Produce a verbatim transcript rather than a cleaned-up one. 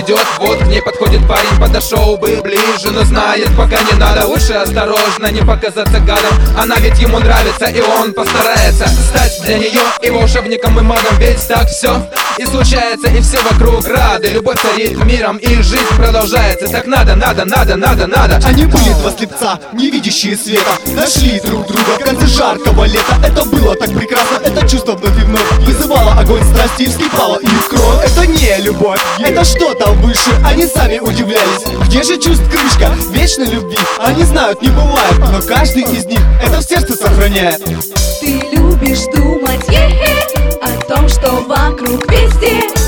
идет, вот к ней подходит парень, подошел бы ближе, но знает, пока не надо. Лучше осторожно, не показаться гадом. Она ведь ему нравится, и он постарается стать для нее и волшебником, и магом. Ведь так все и случается, и все вокруг рады. Любовь царит миром, и жизнь продолжается. Так надо, надо, надо, надо, надо. Они были два слепца, не видящие света, нашли друг друга в конце жаркого лета. Это было так прекрасно, это чувство вновь и вновь вызывало огонь страсти и вскипало их кровь. Это не любовь, это что-то выше. Они сами удивлялись, где же чувств крышка вечной любви? Они знают, не бывает, но каждый из них это в сердце сохраняет. Ты любишь думать е-е, о том, что вокруг везде